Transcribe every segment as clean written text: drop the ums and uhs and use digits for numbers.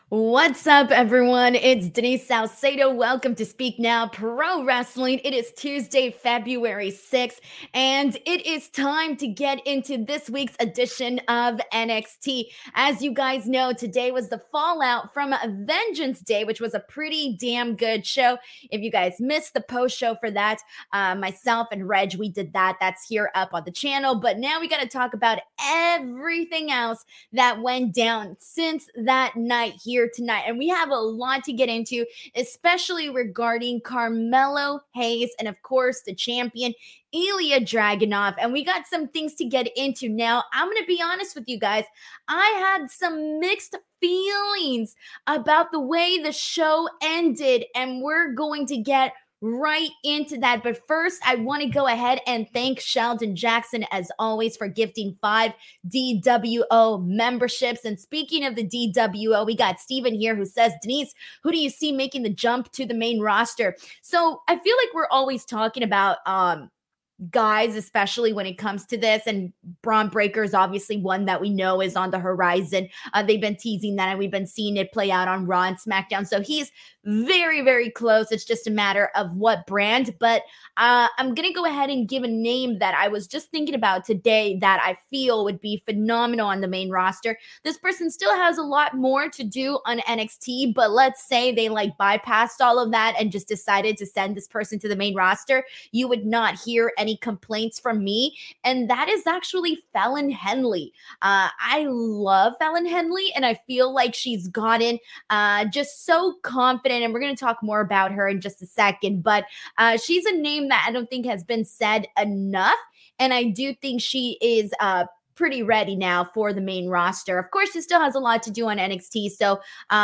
What's up, everyone? It's Denise Salcedo. Welcome to Speak Now Pro Wrestling. It is Tuesday, February 6th, and it is time to get into this week's edition of NXT. As you guys know, today was the fallout from Vengeance Day, which was a pretty damn good show. If you guys missed the post show for that, myself and Reg, we did that. That's here up on the channel. But now we got to talk about everything else that went down since that night here tonight. And we have a lot to get into, especially regarding Carmelo Hayes and, of course, the champion, Ilya Dragunov. And we got some things to get into now. I'm going to be honest with you guys. I had some mixed feelings about the way the show ended, and we're going to get right into that. But first, I want to go ahead and thank Sheldon Jackson, as always, for gifting 5 DWO memberships. And speaking of the DWO, we got Steven here who says, Denise, who do you see making the jump to the main roster? So I feel like we're always talking about guys, especially when it comes to this, and Braun Breaker is obviously one that we know is on the horizon. They've been teasing that, and we've been seeing it play out on Raw and SmackDown. So he's very, very close. It's just a matter of what brand. But I'm going to go ahead and give a name that I was just thinking about today that I feel would be phenomenal on the main roster. This person still has a lot more to do on NXT, but let's say they bypassed all of that and just decided to send this person to the main roster. You would not hear any complaints from me. And that is actually Fallon Henley. I love Fallon Henley, and I feel like she's gotten just so confident. And we're going to talk more about her in just a second. But she's a name that I don't think has been said enough. And I do think she is pretty ready now for the main roster. Of course, she still has a lot to do on NXT. So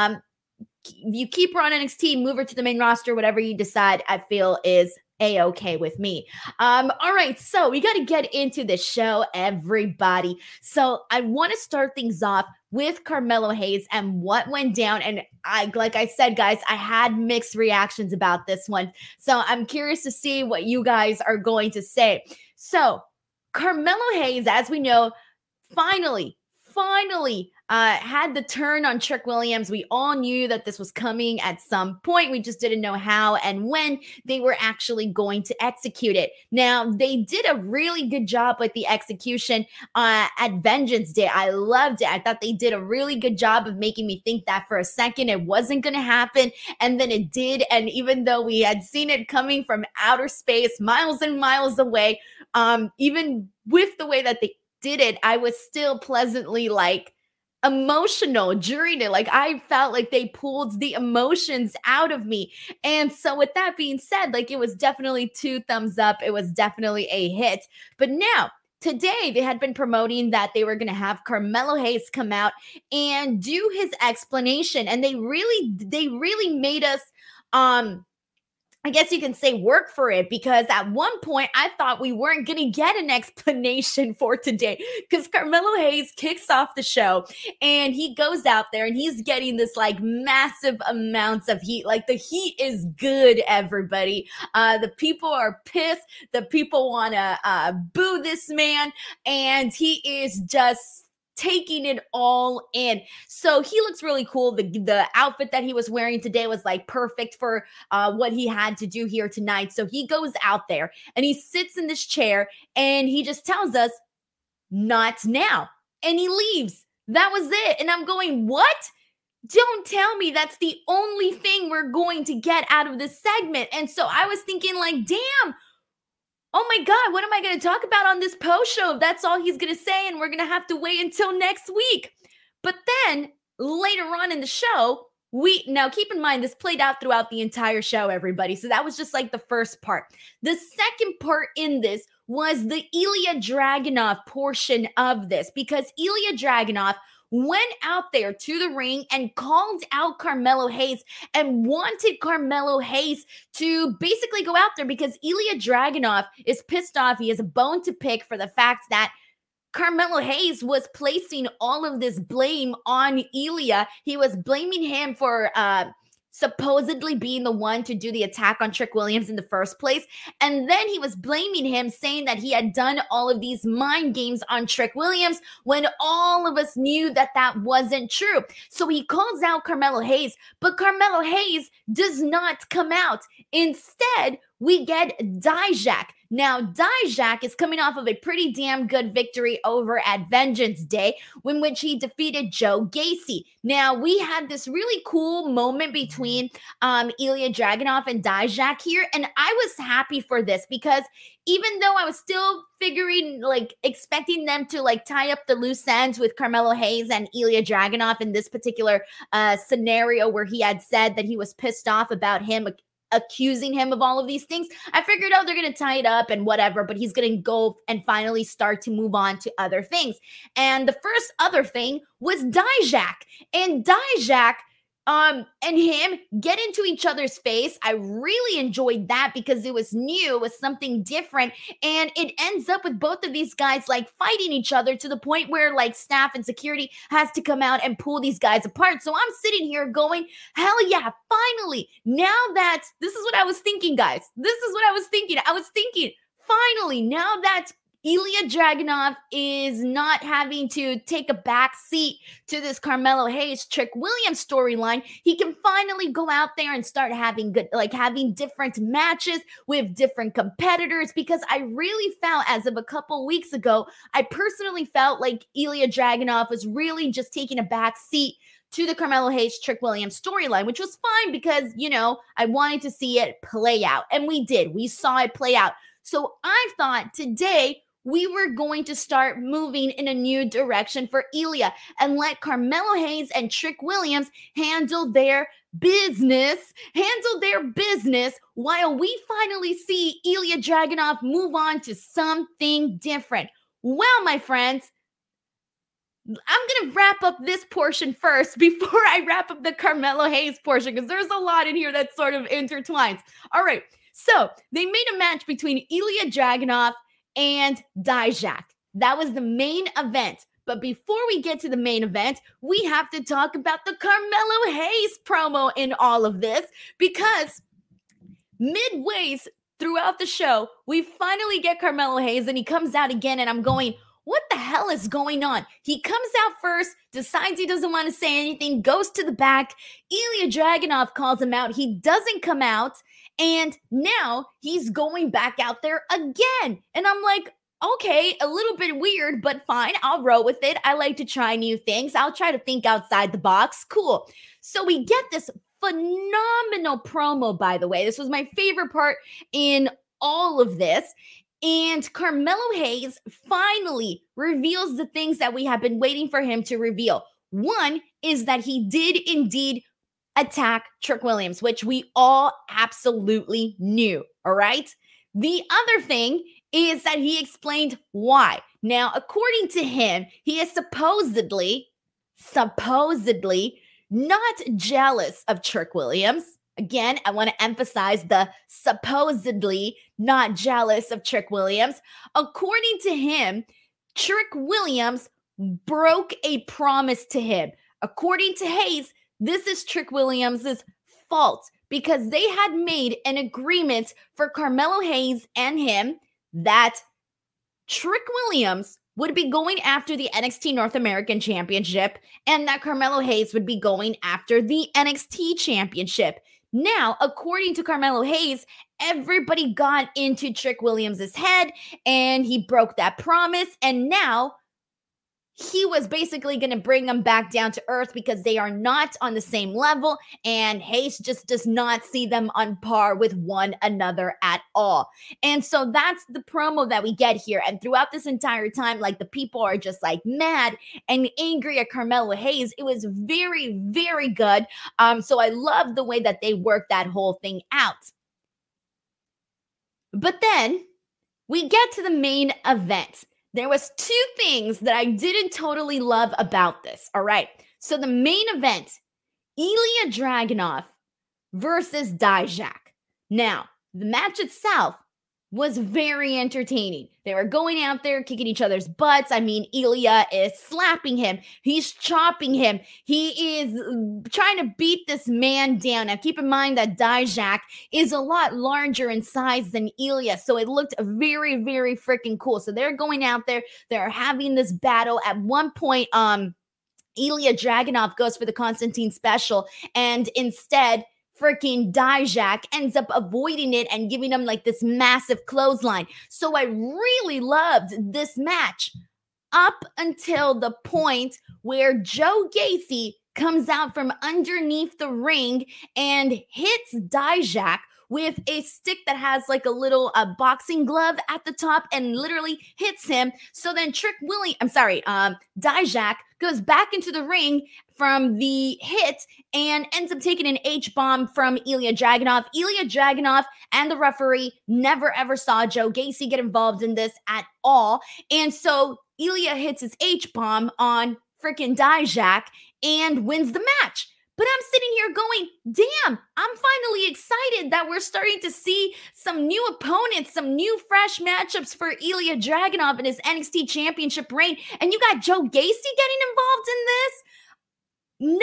you keep her on NXT, move her to the main roster, whatever you decide, I feel is A-okay with me. All right, so we got to get into the show, everybody. So I want to start things off with Carmelo Hayes and what went down. And like I said, guys, I had mixed reactions about this one. So I'm curious to see what you guys are going to say. So Carmelo Hayes, as we know, finally had the turn on Trick Williams. We all knew that this was coming at some point. We just didn't know how and when they were actually going to execute it. Now, they did a really good job with the execution at Vengeance Day. I loved it. I thought they did a really good job of making me think that for a second it wasn't going to happen, and then it did. And even though we had seen it coming from outer space, miles and miles away, even with the way that they did it, I was still pleasantly emotional during it. I felt like they pulled the emotions out of me. And so with that being said, it was definitely 2 thumbs up. It was definitely a hit. But now, today, they had been promoting that they were going to have Carmelo Hayes come out and do his explanation. And they really made us I guess you can say work for it, because at one point I thought we weren't going to get an explanation for today, because Carmelo Hayes kicks off the show and he goes out there and he's getting this massive amounts of heat. The heat is good, everybody. The people are pissed. The people want to boo this man, and he is just taking it all in. So he looks really cool. The outfit that he was wearing today was perfect for what he had to do here tonight. So he goes out there and he sits in this chair and he just tells us, not now. And he leaves. That was it. And I'm going, what? Don't tell me that's the only thing we're going to get out of this segment. And so I was thinking damn, oh my God, what am I going to talk about on this post show if that's all he's going to say and we're going to have to wait until next week? But then later on in the show, now keep in mind, this played out throughout the entire show, everybody. So that was just the first part. The second part in this was the Ilya Dragunov portion of this, because Ilya Dragunov went out there to the ring and called out Carmelo Hayes and wanted Carmelo Hayes to basically go out there, because Ilya Dragunov is pissed off. He has a bone to pick for the fact that Carmelo Hayes was placing all of this blame on Ilya. He was blaming him for supposedly being the one to do the attack on Trick Williams in the first place. And then he was blaming him, saying that he had done all of these mind games on Trick Williams when all of us knew that that wasn't true. So he calls out Carmelo Hayes, but Carmelo Hayes does not come out. Instead, we get Dijak. Now, Dijak is coming off of a pretty damn good victory over at Vengeance Day, in which he defeated Joe Gacy. Now, we had this really cool moment between Ilya Dragunov and Dijak here, and I was happy for this because even though I was still expecting them to tie up the loose ends with Carmelo Hayes and Ilya Dragunov in this particular scenario where he had said that he was pissed off about him accusing him of all of these things, I figured, they're going to tie it up and whatever, but he's going to go and finally start to move on to other things. And the first other thing was Dijak. And Dijak and him get into each other's face. I really enjoyed that because it was new, it was something different, and it ends up with both of these guys fighting each other to the point where staff and security has to come out and pull these guys apart. So I'm sitting here going, hell yeah, finally, now that this is what I was thinking, guys. This is what I was thinking. Finally, now that Ilya Dragunov is not having to take a back seat to this Carmelo Hayes Trick Williams storyline, he can finally go out there and start having having different matches with different competitors, because I really felt, as of a couple weeks ago, I personally felt like Ilya Dragunov was really just taking a back seat to the Carmelo Hayes Trick Williams storyline, which was fine because, I wanted to see it play out. And we did. We saw it play out. So I thought today we were going to start moving in a new direction for Ilya and let Carmelo Hayes and Trick Williams handle their business while we finally see Ilya Dragunov move on to something different. Well, my friends, I'm going to wrap up this portion first before I wrap up the Carmelo Hayes portion, because there's a lot in here that sort of intertwines. All right, so they made a match between Ilya Dragunov and Dijak. That was the main event. But before we get to the main event, we have to talk about the Carmelo Hayes promo in all of this, because midways throughout the show, we finally get Carmelo Hayes and he comes out again, and I'm going, what the hell is going on? He comes out first, decides he doesn't want to say anything, goes to the back. Ilya Dragunov calls him out. He doesn't come out. And now he's going back out there again. And I'm like, okay, a little bit weird, but fine. I'll roll with it. I like to try new things. I'll try to think outside the box. Cool. So we get this phenomenal promo, by the way. This was my favorite part in all of this. And Carmelo Hayes finally reveals the things that we have been waiting for him to reveal. One is that he did indeed attack Trick Williams, which we all absolutely knew, all right? The other thing is that he explained why. Now, according to him, he is supposedly not jealous of Trick Williams. Again, I want to emphasize the supposedly not jealous of Trick Williams. According to him, Trick Williams broke a promise to him. According to Hayes, this is Trick Williams' fault because they had made an agreement for Carmelo Hayes and him that Trick Williams would be going after the NXT North American Championship and that Carmelo Hayes would be going after the NXT Championship. Now, according to Carmelo Hayes, everybody got into Trick Williams' head and he broke that promise, and now he was basically going to bring them back down to earth because they are not on the same level, and Hayes just does not see them on par with one another at all. And so that's the promo that we get here. And throughout this entire time, the people are just mad and angry at Carmelo Hayes. It was very, very good. So I love the way that they worked that whole thing out. But then we get to the main event. There was two things that I didn't totally love about this, all right? So the main event, Ilya Dragunov versus Dijak. Now, the match itself was very entertaining. They were going out there kicking each other's butts. I mean, Ilya is slapping him. He's chopping him. He is trying to beat this man down. Now, keep in mind that Dijak is a lot larger in size than Ilya, so it looked very, very freaking cool. So they're going out there. They're having this battle. At one point, Ilya Dragunov goes for the Konstantin special, and instead, freaking Dijak ends up avoiding it and giving him like this massive clothesline. So I really loved this match up until the point where Joe Gacy comes out from underneath the ring and hits Dijak with a stick that has like a little boxing glove at the top and literally hits him. So then Dijak goes back into the ring from the hit and ends up taking an H-bomb from Ilya Dragunov. Ilya Dragunov and the referee never ever saw Joe Gacy get involved in this at all. And so Ilya hits his H-bomb on freaking Dijak and wins the match. But I'm sitting here going, damn, I'm finally excited that we're starting to see some new opponents, some new fresh matchups for Ilya Dragunov in his NXT Championship reign. And you got Joe Gacy getting involved in this?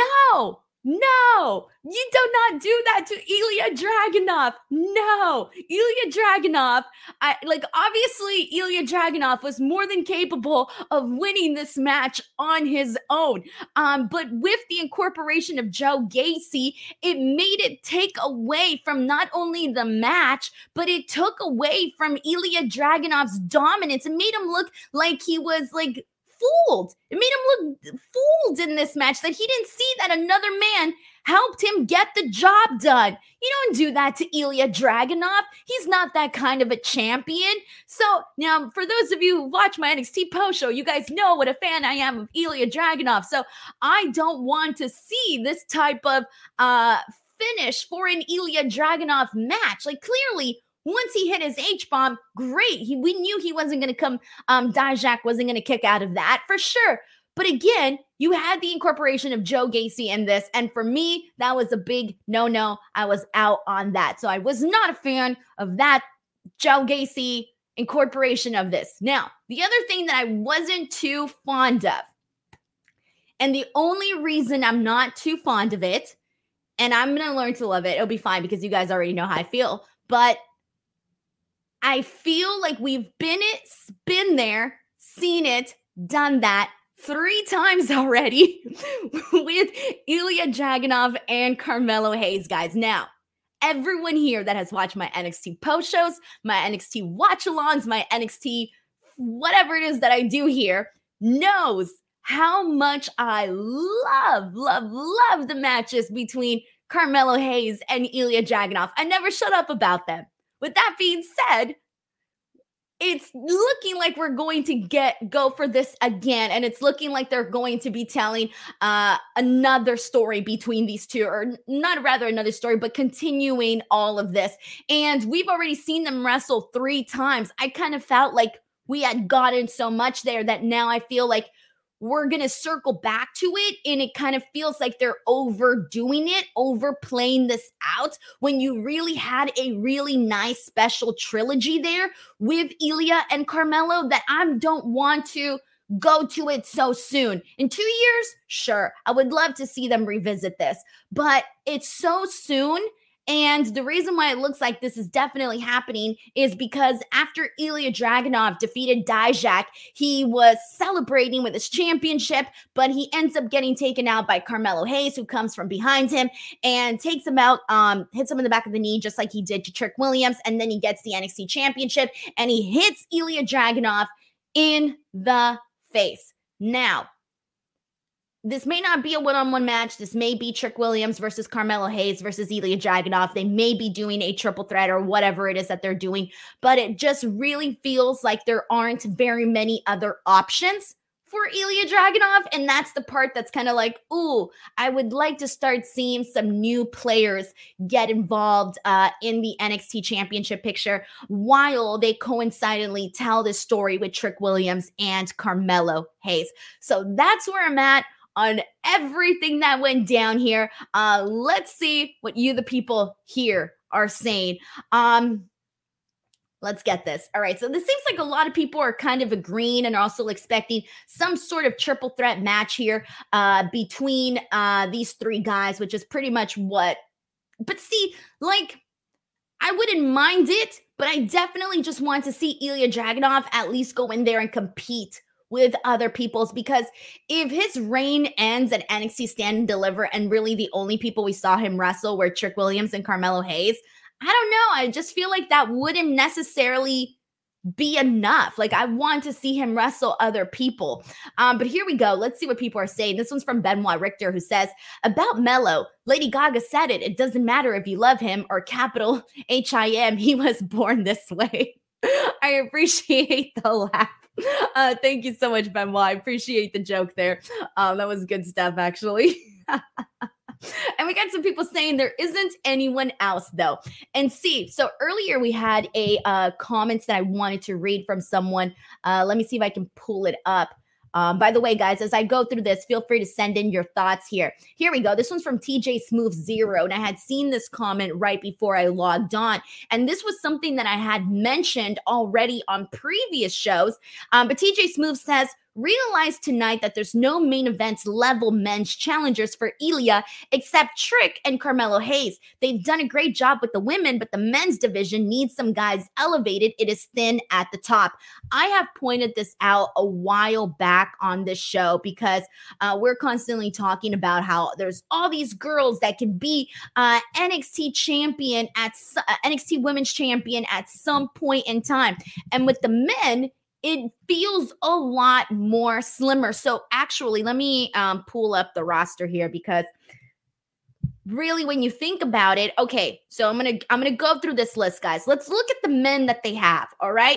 No, you do not do that to Ilya Dragunov. No, Ilya Dragunov, obviously Ilya Dragunov was more than capable of winning this match on his own. But with the incorporation of Joe Gacy, it made it take away from not only the match, but it took away from Ilya Dragunov's dominance. It made him look like he was like fooled. It made him look fooled in this match, that he didn't see that another man helped him get the job done. You don't do that to Ilya Dragunov. He's not that kind of a champion. So now, for those of you who watch my NXT post show, you guys know what a fan I am of Ilya Dragunov. So I don't want to see this type of finish for an Ilya Dragunov match. Like, clearly, once he hit his H-bomb, great. We knew he wasn't going to come, Dijak wasn't going to kick out of that for sure. But again, you had the incorporation of Joe Gacy in this. And for me, that was a big no-no. I was out on that. So I was not a fan of that Joe Gacy incorporation of this. Now, the other thing that I wasn't too fond of, and the only reason I'm not too fond of it, and I'm going to learn to love it, it'll be fine because you guys already know how I feel, but I feel like we've been there, seen it, done that 3 times already with Ilya Dragunov and Carmelo Hayes, guys. Now, everyone here that has watched my NXT post shows, my NXT watch-alongs, my NXT whatever it is that I do here knows how much I love the matches between Carmelo Hayes and Ilya Dragunov. I never shut up about them. With that being said, it's looking like we're going to go for this again, and it's looking like they're going to be telling another story between these two, or not rather another story, but continuing all of this. And we've already seen them wrestle 3 times. I kind of felt like we had gotten so much there that now I feel like we're going to circle back to it, and it kind of feels like they're overdoing it, overplaying this out, when you really had a really nice special trilogy there with Ilya and Carmelo that I don't want to go to it so soon. In 2 years, sure, I would love to see them revisit this, but it's so soon. And the reason why it looks like this is definitely happening is because after Ilya Dragunov defeated Dijak, he was celebrating with his championship, but he ends up getting taken out by Carmelo Hayes, who comes from behind him and takes him out, hits him in the back of the knee, just like he did to Trick Williams. And then he gets the NXT championship and he hits Ilya Dragunov in the face. Now, this may not be a one-on-one match. This may be Trick Williams versus Carmelo Hayes versus Ilya Dragunov. They may be doing a triple threat or whatever it is that they're doing, but it just really feels like there aren't very many other options for Ilya Dragunov, and that's the part that's kind of like, ooh, I would like to start seeing some new players get involved in the NXT Championship picture while they coincidentally tell this story with Trick Williams and Carmelo Hayes. So that's where I'm at on everything that went down here. Let's see what you, the people here, are saying. Let's get this. All right. So this seems like a lot of people are kind of agreeing and also expecting some sort of triple threat match here between these three guys, which is pretty much what. But see, like, I wouldn't mind it, but I definitely just want to see Ilya Dragunov at least go in there and compete with other people's, because if his reign ends at NXT Stand and Deliver and really the only people we saw him wrestle were Trick Williams and Carmelo Hayes, I don't know. I just feel like that wouldn't necessarily be enough. Like, I want to see him wrestle other people. But here we go. Let's see what people are saying. This one's from Benoit Richter, who says, about Mello, Lady Gaga said it. It doesn't matter if you love him or capital H-I-M. He was born this way. I appreciate the laugh. Thank you so much, Benoit. I appreciate the joke there. That was good stuff, actually. And we got some people saying there isn't anyone else, though. And see, so earlier we had a comments that I wanted to read from someone. Let me see if I can pull it up. By the way, guys, as I go through this, feel free to send in your thoughts here. Here we go. This one's from TJ Smooth Zero, and I had seen this comment right before I logged on. And this was something that I had mentioned already on previous shows. But TJ Smooth says, realize tonight that there's no main event level men's challengers for Ilya except Trick and Carmelo Hayes. They've done a great job with the women, but the men's division needs some guys elevated. It is thin at the top. I have pointed this out a while back on this show because we're constantly talking about how there's all these girls that can be NXT champion at NXT women's champion at some point in time. And with the men, it feels a lot more slimmer. So actually, let me pull up the roster here, because really, when you think about it, okay, so I'm gonna go through this list, guys. Let's look at the men that they have. All right,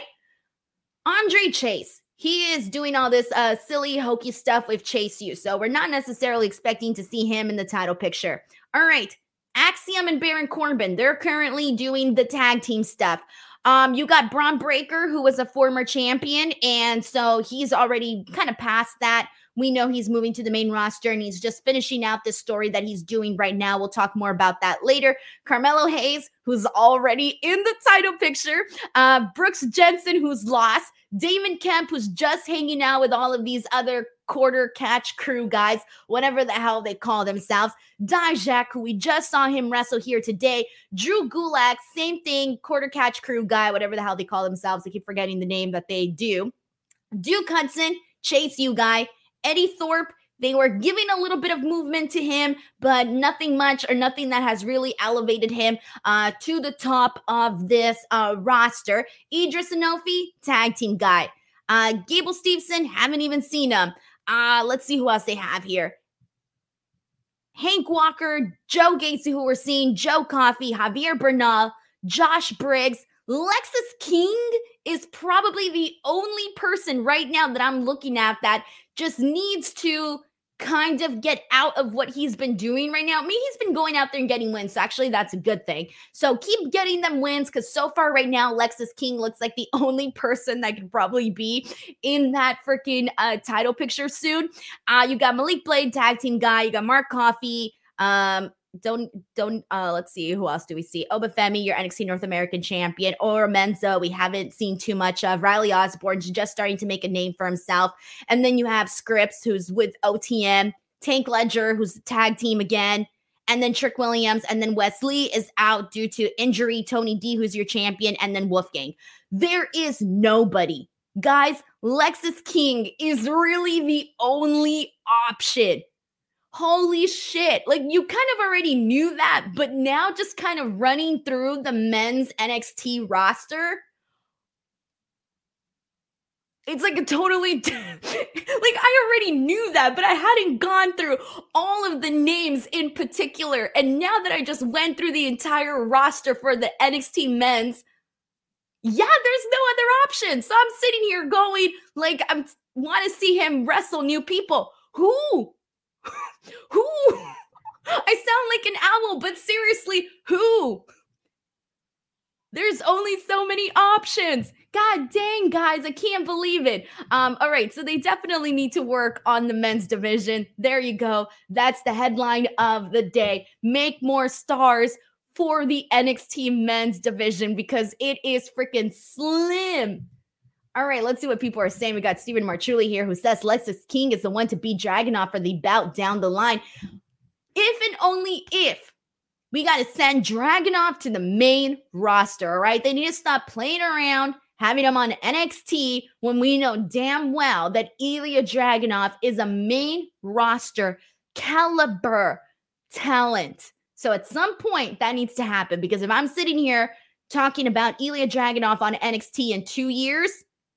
Andre Chase. He is doing all this silly, hokey stuff with Chase U. So we're not necessarily expecting to see him in the title picture. All right, Axiom and Baron Corbin. They're currently doing the tag team stuff. You got Braun Breaker, who was a former champion, and so he's already kind of past that. We know he's moving to the main roster, and he's just finishing out this story that he's doing right now. We'll talk more about that later. Carmelo Hayes, who's already in the title picture. Brooks Jensen, who's lost. Damon Kemp, who's just hanging out with all of these other quarter catch crew guys, whatever the hell they call themselves. Dijak, who we just saw him wrestle here today. Drew Gulak, same thing, quarter catch crew guy, whatever the hell they call themselves. I keep forgetting the name that they do. Duke Hudson, Chase U guy. Eddie Thorpe, they were giving a little bit of movement to him, but nothing much or nothing that has really elevated him to the top of this roster. Idris Enofi, tag team guy. Gable Steveson, haven't even seen him. Let's see who else they have here. Hank Walker, Joe Gacy, who we're seeing, Joe Coffey, Javier Bernal, Josh Briggs. Lexus King is probably the only person right now that I'm looking at that just needs to kind of get out of what he's been doing right now. I mean, he's been going out there and getting wins, so actually that's a good thing. So keep getting them wins, because so far right now, Lexus King looks like the only person that could probably be in that freaking title picture soon. You got Malik Blade, tag team guy. You got Mark Coffey. Let's see, who else do we see? Obafemi, your NXT North American champion. Or Menza, we haven't seen too much of. Riley Osborne's just starting to make a name for himself. And then you have Scripps, who's with OTM. Tank Ledger, who's the tag team again. And then Trick Williams. And then Wesley is out due to injury. Tony D, who's your champion. And then Wolfgang. There is nobody. Guys, Lexus King is really the only option. Holy shit. Like, you kind of already knew that, but now just kind of running through the men's NXT roster, it's like a totally, like, I already knew that, but I hadn't gone through all of the names in particular. And now that I just went through the entire roster for the NXT men's, yeah, there's no other option. So I'm sitting here going, like, I want to see him wrestle new people. Who? Who? I sound like an owl, but seriously, who? There's only so many options. God dang, guys, I can't believe it. All right, so they definitely need to work on the men's division. There you go. That's the headline of the day. Make more stars for the NXT men's division because it is freaking slim. All right, let's see what people are saying. We got Stephen Marchuli here who says Lexis King is the one to beat Dragunov for the bout down the line. If and only if we got to send Dragunov to the main roster, all right? They need to stop playing around, having him on NXT when we know damn well that Ilya Dragunov is a main roster caliber talent. So at some point, that needs to happen because if I'm sitting here talking about Ilya Dragunov on NXT in 2 years,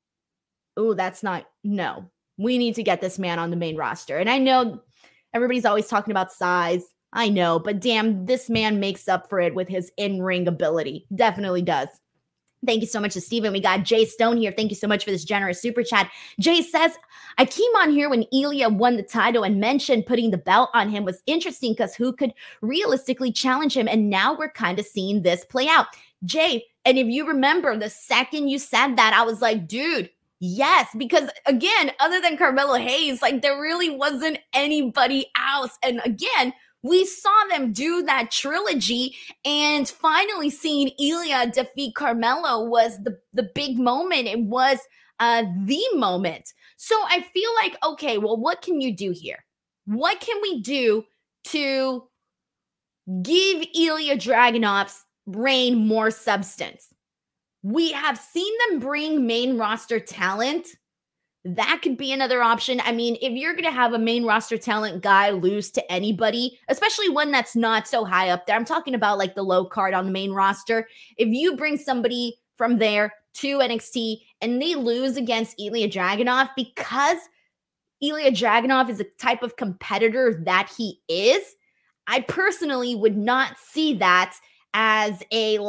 no. We need to get this man on the main roster. And I know everybody's always talking about size. I know, but damn, this man makes up for it with his in-ring ability. Definitely does. Thank you so much to Steven. We got Jay Stone here. Thank you so much for this generous super chat. Jay says, I came on here when Ilya won the title and mentioned putting the belt on him was interesting because who could realistically challenge him? And now we're kind of seeing this play out. Jay, and if you remember the second you said that, I was like, dude, yes, because again, other than Carmelo Hayes, like there really wasn't anybody else. And again, we saw them do that trilogy, and finally seeing Ilya defeat Carmelo was the big moment. It was the moment. So I feel like, okay, well, what can you do here? What can we do to give Ilya Dragunov's reign more substance? We have seen them bring main roster talent. That could be another option. I mean, if you're going to have a main roster talent guy lose to anybody, especially one that's not so high up there, I'm talking about like the low card on the main roster. If you bring somebody from there to NXT and they lose against Ilya Dragunov, because Ilya Dragunov is a type of competitor that he is, I personally would not see that as a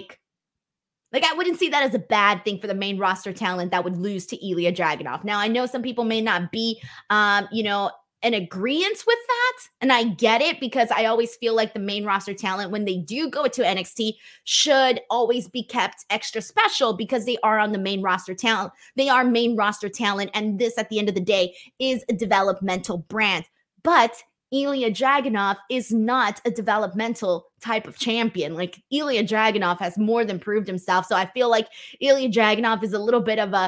I wouldn't see that as a bad thing for the main roster talent that would lose to Ilya Dragunov. Now, I know some people may not be, in agreement with that. And I get it because I always feel like the main roster talent, when they do go to NXT, should always be kept extra special because they are on the main roster talent. They are main roster talent. And this, at the end of the day, is a developmental brand. But Ilya Dragunov is not a developmental type of champion. Like Ilya Dragunov has more than proved himself. So I feel like Ilya Dragunov is a little bit of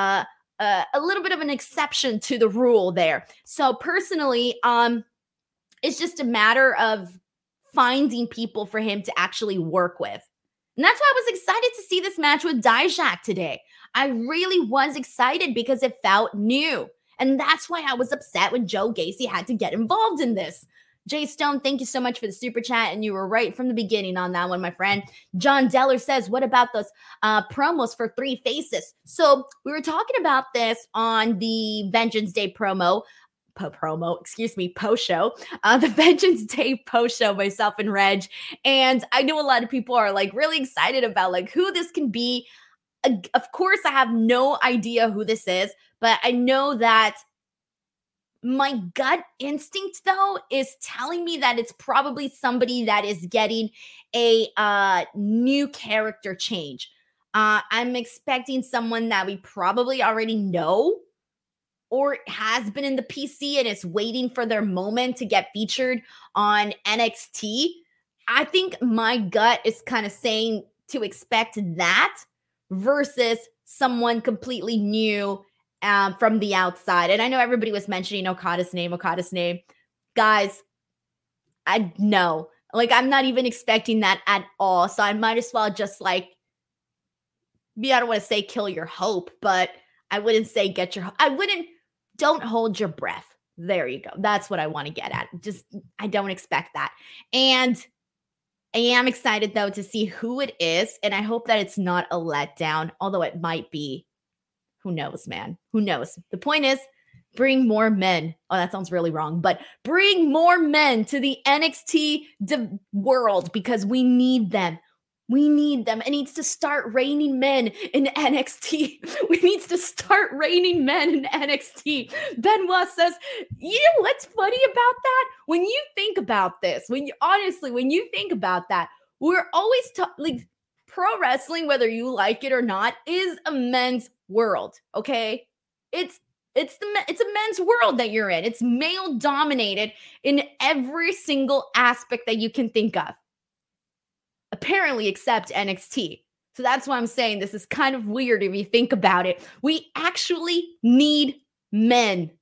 an exception to the rule there. So personally, it's just a matter of finding people for him to actually work with. And that's why I was excited to see this match with Dijak today. I really was excited because it felt new. And that's why I was upset when Joe Gacy had to get involved in this. Jay Stone, thank you so much for the super chat. And you were right from the beginning on that one, my friend. John Deller says, what about those promos for Three Faces? So we were talking about this on the Vengeance Day post-show, the Vengeance Day post-show, myself and Reg. And I know a lot of people are like really excited about like who this can be. Of course, I have no idea who this is, but I know that my gut instinct, though, is telling me that it's probably somebody that is getting a new character change. I'm expecting someone that we probably already know or has been in the PC and is waiting for their moment to get featured on NXT. I think my gut is kind of saying to expect that versus someone completely new from the outside. And I know everybody was mentioning Okada's name. Guys, I know. Like, I'm not even expecting that at all. So I might as well just I don't want to say kill your hope, but I wouldn't say don't hold your breath. There you go. That's what I want to get at. I don't expect that. And I am excited, though, to see who it is, and I hope that it's not a letdown, although it might be. Who knows, man? Who knows? The point is, bring more men. Oh, that sounds really wrong, but bring more men to the NXT world because we need them. We need them. It needs to start raining men in NXT. We need to start raining men in NXT. Benoit says, you know what's funny about that? When you think about this, when you think about that, we're always pro wrestling, whether you like it or not, is a men's world. Okay, it's a men's world that you're in. It's male dominated in every single aspect that you can think of. apparently accept NXT. So that's why I'm saying this is kind of weird if you think about it. We actually need men.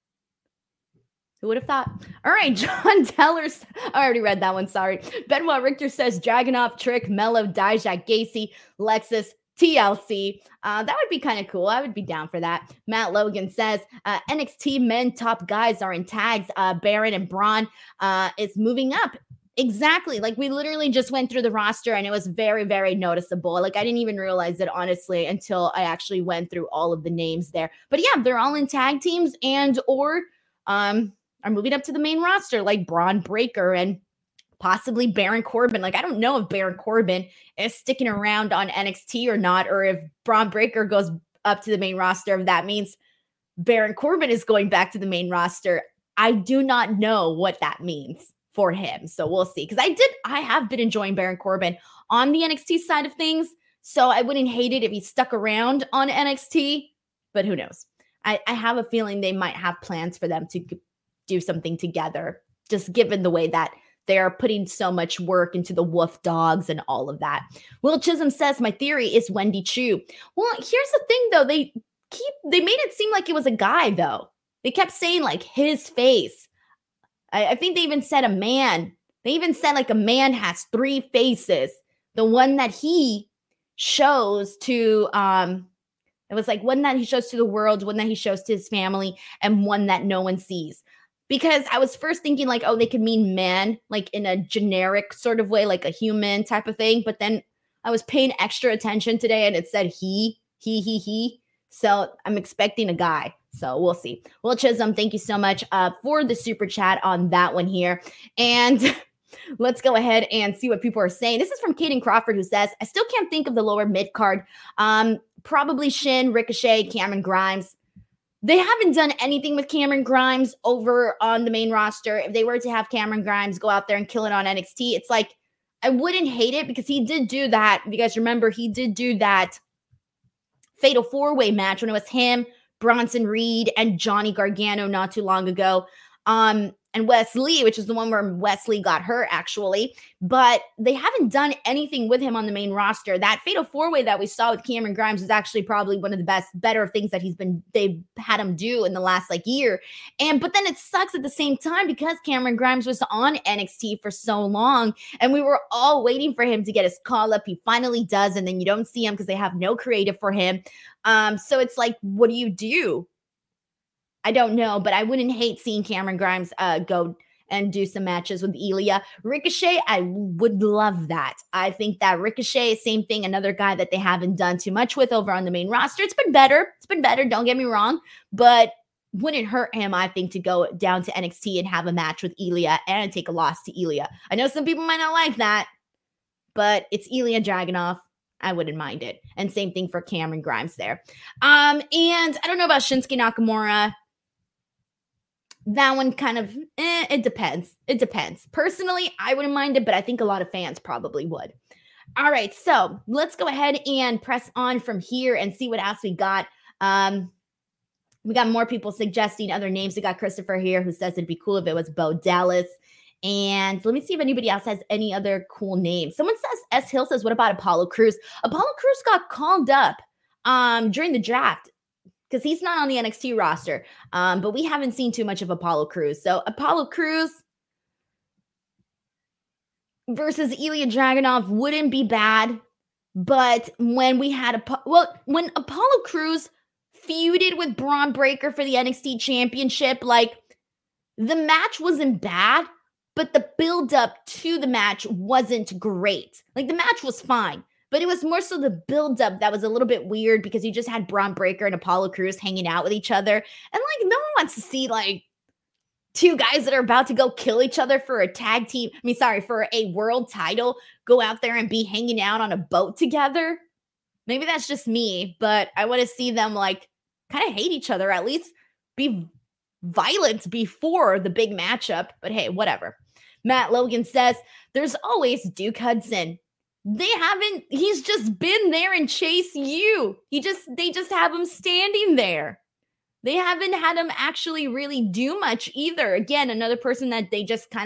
Who would have thought? All right, John Tellers. I already read that one. Sorry. Benoit Richter says Dragunov, Trick, Mello, Dijak, Gacy, Lexus, TLC. That would be kind of cool. I would be down for that. Matt Logan says NXT men top guys are in tags. Baron and Braun is moving up. Exactly. Like we literally just went through the roster and it was very, very noticeable. Like I didn't even realize it honestly until I actually went through all of the names there. But yeah, they're all in tag teams and or are moving up to the main roster, like Braun Breaker and possibly Baron Corbin. Like, I don't know if Baron Corbin is sticking around on NXT or not, or if Braun Breaker goes up to the main roster, if that means Baron Corbin is going back to the main roster. I do not know what that means for him. So we'll see. Because I have been enjoying Baron Corbin on the NXT side of things. So I wouldn't hate it if he stuck around on NXT, but who knows? I have a feeling they might have plans for them to do something together, just given the way that they are putting so much work into the Wolf Dogs and all of that. Will Chisholm says, my theory is Wendy Chu. Well, here's the thing though. They made it seem like it was a guy though. They kept saying like his face. I think they even said a man. They even said like a man has 3 faces. The one that he shows to, it was like one that he shows to the world, one that he shows to his family, and one that no one sees. Because I was first thinking like, oh, they could mean man, like in a generic sort of way, like a human type of thing. But then I was paying extra attention today and it said he. So I'm expecting a guy. So we'll see. Well, Chisholm, thank you so much for the super chat on that one here. And let's go ahead and see what people are saying. This is from Kaden Crawford, who says, I still can't think of the lower mid card. Probably Shin, Ricochet, Cameron Grimes. They haven't done anything with Cameron Grimes over on the main roster. If they were to have Cameron Grimes go out there and kill it on NXT, it's like, I wouldn't hate it because he did do that. If you guys remember, he did do that Fatal 4-Way match when it was him, Bronson Reed, and Johnny Gargano not too long ago. And Wesley, which is the one where Wesley got hurt, actually. But they haven't done anything with him on the main roster. That Fatal 4-Way that we saw with Cameron Grimes is actually probably one of the better things that they've had him do in the last year. But then it sucks at the same time because Cameron Grimes was on NXT for so long, and we were all waiting for him to get his call up. He finally does, and then you don't see him because they have no creative for him. So it's like, what do you do? I don't know, but I wouldn't hate seeing Cameron Grimes go and do some matches with Ilya. Ricochet, I would love that. I think that Ricochet is same thing, another guy that they haven't done too much with over on the main roster. It's been better. Don't get me wrong, but wouldn't hurt him, I think, to go down to NXT and have a match with Ilya and take a loss to Ilya. I know some people might not like that, but it's Ilya Dragunov. I wouldn't mind it. And same thing for Cameron Grimes there. And I don't know about Shinsuke Nakamura. That one kind of, it depends. It depends. Personally, I wouldn't mind it, but I think a lot of fans probably would. All right, so let's go ahead and press on from here and see what else we got. We got more people suggesting other names. We got Christopher here who says it'd be cool if it was Bo Dallas. And let me see if anybody else has any other cool names. Someone says, S. Hill says, what about Apollo Crews? Apollo Crews got called up during the draft, because he's not on the NXT roster. But we haven't seen too much of Apollo Crews. So Apollo Crews versus Ilya Dragunov wouldn't be bad. But when we had when Apollo Crews feuded with Braun Breaker for the NXT championship, the match wasn't bad, but the build-up to the match wasn't great. The match was fine. But it was more so the build-up that was a little bit weird because you just had Braun Breaker and Apollo Crews hanging out with each other. And no one wants to see two guys that are about to go kill each other for a for a world title, go out there and be hanging out on a boat together. Maybe that's just me, but I want to see them kind of hate each other, at least be violent before the big matchup. But hey, whatever. Matt Logan says, there's always Duke Hudson. He's just been there and chased you. They just have him standing there. They haven't had him actually really do much either. Again, another person that they just kind of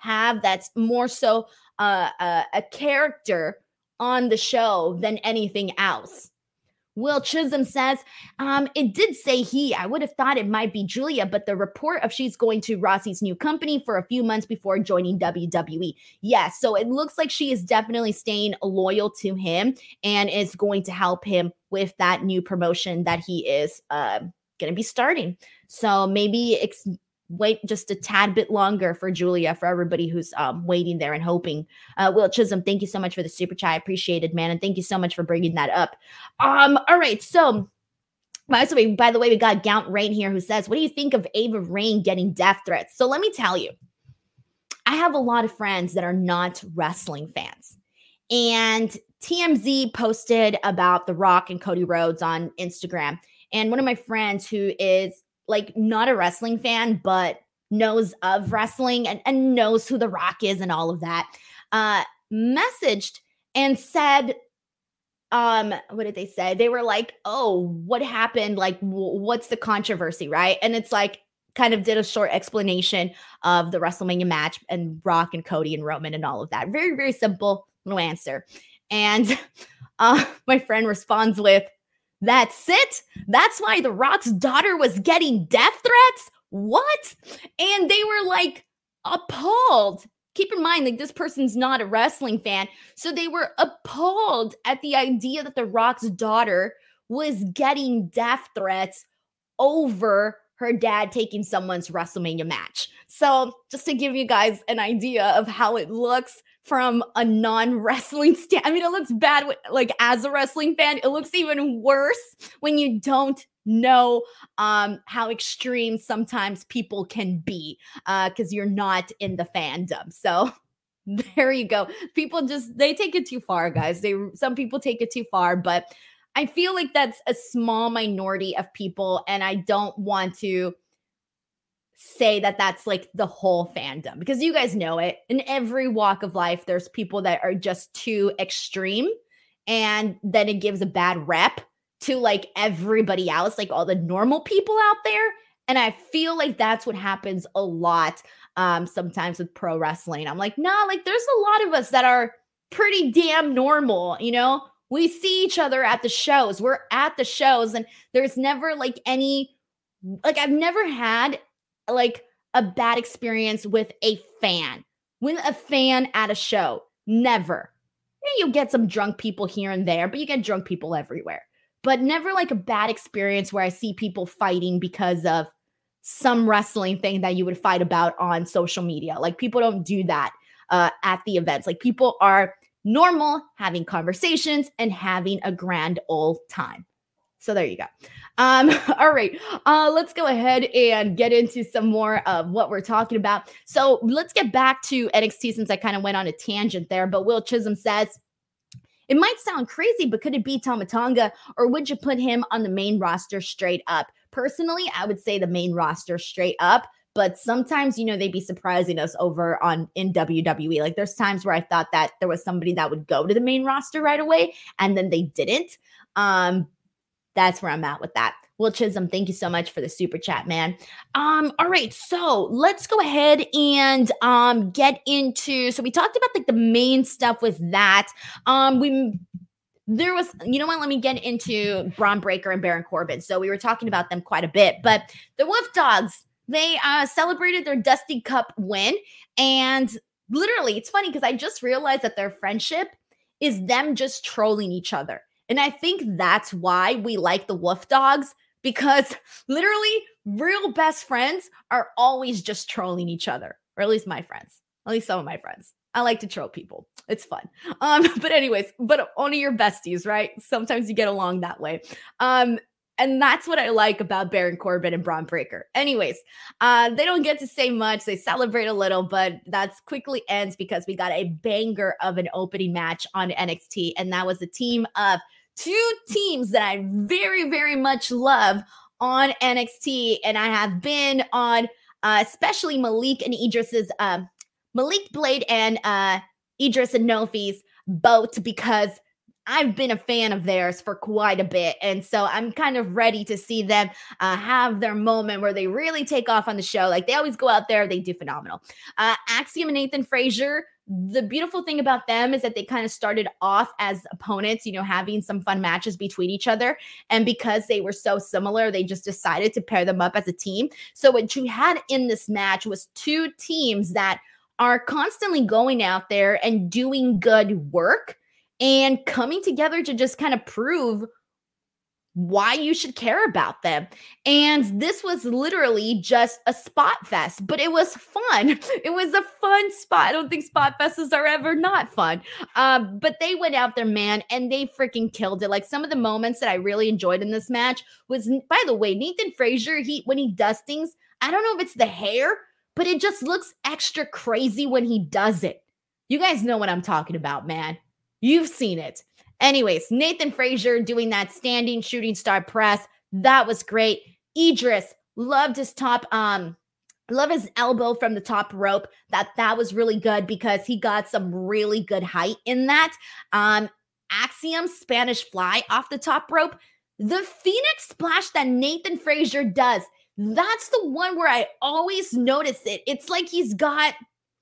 have that's more so a character on the show than anything else. Will Chisholm says, it did say he. I would have thought it might be Julia, but the report of she's going to Rossi's new company for a few months before joining WWE. Yes, so it looks like she is definitely staying loyal to him and is going to help him with that new promotion that he is going to be starting. So maybe wait just a tad bit longer for Julia, for everybody who's waiting there and hoping. Will Chisholm, thank you so much for the super chat. I appreciate it, man. And thank you so much for bringing that up. All right. So, by the way, we got Gaunt Rain here who says, what do you think of Ava Rain getting death threats? So let me tell you, I have a lot of friends that are not wrestling fans. And TMZ posted about The Rock and Cody Rhodes on Instagram. And one of my friends who is like not a wrestling fan, but knows of wrestling and knows who The Rock is and all of that, messaged and said, what did they say? They were like, oh, what happened? Like, what's the controversy, right? And it's like, kind of did a short explanation of the WrestleMania match and Rock and Cody and Roman and all of that. Very, very simple little answer. And my friend responds with, that's it? That's why The Rock's daughter was getting death threats? What? And they were like appalled. Keep in mind, like, this person's not a wrestling fan. So they were appalled at the idea that The Rock's daughter was getting death threats over her dad taking someone's WrestleMania match. So just to give you guys an idea of how it looks from a non-wrestling stand. I mean, it looks bad like as a wrestling fan. It looks even worse when you don't know how extreme sometimes people can be because you're not in the fandom. So there you go. People they take it too far, guys. Some people take it too far, but I feel like that's a small minority of people, and I don't want to say that that's like the whole fandom, because you guys know it. In every walk of life, there's people that are just too extreme, and then it gives a bad rep to like everybody else, like all the normal people out there. And I feel like that's what happens a lot sometimes with pro wrestling. I'm like, nah, like there's a lot of us that are pretty damn normal, you know? We see each other at the shows. We're at the shows, and there's never like I've never had like a bad experience with a fan at a show. Never. You get some drunk people here and there, but you get drunk people everywhere. But never like a bad experience where I see people fighting because of some wrestling thing that you would fight about on social media. Like, people don't do that at the events. Like, people are normal, having conversations and having a grand old time. So there you go. All right. Let's go ahead and get into some more of what we're talking about. So let's get back to NXT, since I kind of went on a tangent there. But Will Chisholm says, it might sound crazy, but could it be Tama Tonga, or would you put him on the main roster straight up? Personally, I would say the main roster straight up. But sometimes, you know, they'd be surprising us over in WWE. Like, there's times where I thought that there was somebody that would go to the main roster right away, and then they didn't. That's where I'm at with that. Will Chisholm, thank you so much for the super chat, man. All right, so let's go ahead and get into. So we talked about like the main stuff with that. There was, you know what, let me get into Braun Breaker and Baron Corbin. So we were talking about them quite a bit, but the Wolf Dogs, they celebrated their Dusty Cup win. And literally, it's funny because I just realized that their friendship is them just trolling each other. And I think that's why we like the Wolf Dogs, because literally real best friends are always just trolling each other, or at least my friends, at least some of my friends. I like to troll people. It's fun. But anyways, but only your besties, right? Sometimes you get along that way. And that's what I like about Baron Corbin and Braun Breaker. Anyways, they don't get to say much. They celebrate a little, but that's quickly ends because we got a banger of an opening match on NXT. And that was a team of two teams that I very, very much love on NXT. And I have been on especially Malik Blade and Idris and Nofi's boat, because I've been a fan of theirs for quite a bit. And so I'm kind of ready to see them have their moment where they really take off on the show. Like they always go out there, they do phenomenal. Axiom and Nathan Frazier, the beautiful thing about them is that they kind of started off as opponents, having some fun matches between each other. And because they were so similar, they just decided to pair them up as a team. So what you had in this match was two teams that are constantly going out there and doing good work and coming together to just kind of prove why you should care about them. And this was literally just a spot fest, but it was fun. It was a fun spot. I don't think spot fests are ever not fun. But they went out there, man, and they freaking killed it. Like some of the moments that I really enjoyed in this match was, by the way, Nathan Frazier, when he does things, I don't know if it's the hair, but it just looks extra crazy when he does it. You guys know what I'm talking about, man. You've seen it. Anyways, Nathan Frazier doing that standing shooting star press. That was great. Idris loved his love his elbow from the top rope. That was really good because he got some really good height in that. Axiom Spanish fly off the top rope. The Phoenix splash that Nathan Frazier does, that's the one where I always notice it. It's like he's got,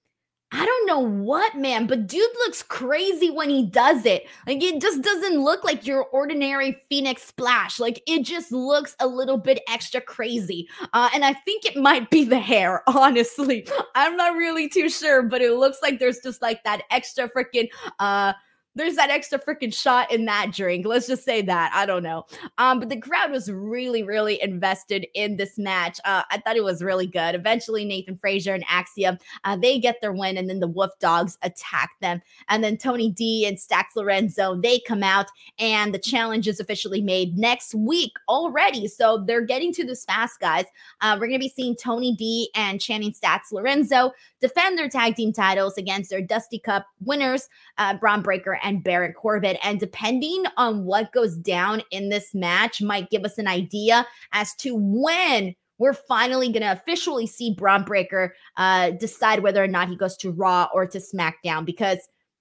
I don't know what, man, but dude looks crazy when he does it. Like, it just doesn't look like your ordinary Phoenix splash. Like, it just looks a little bit extra crazy. And I think it might be the hair, honestly. I'm not really too sure, but it looks like there's just like that extra freaking, there's that extra freaking shot in that drink. Let's just say that. I don't know. But the crowd was really, really invested in this match. I thought it was really good. Eventually, Nathan Frazier and Axiom, they get their win, and then the Wolf Dogs attack them. And then Tony D and Stax Lorenzo, they come out, and the challenge is officially made next week already. So they're getting to this fast, guys. We're going to be seeing Tony D and Channing Stax Lorenzo defend their tag team titles against their Dusty Cup winners, Bron Breakker and Baron Corbin. And depending on what goes down in this match might give us an idea as to when we're finally going to officially see Bron Breakker decide whether or not he goes to Raw or to SmackDown, because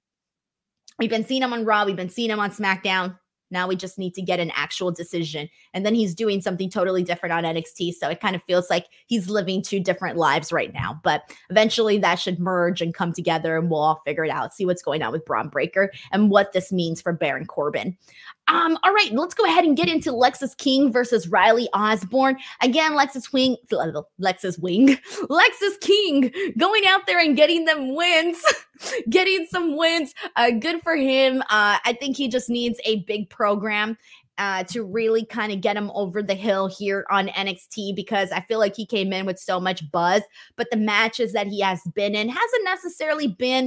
we've been seeing him on Raw, we've been seeing him on SmackDown. Now we just need to get an actual decision. And then he's doing something totally different on NXT. So it kind of feels like he's living two different lives right now. But eventually that should merge and come together, and we'll all figure it out, see what's going on with Bron Breakker and what this means for Baron Corbin. All right, let's go ahead and get into Lexis King versus Riley Osborne. Again, Lexis King going out there and getting them wins, getting some wins. Good for him. I think he just needs a big program to really kind of get him over the hill here on NXT, because I feel like he came in with so much buzz, but the matches that he has been in hasn't necessarily been,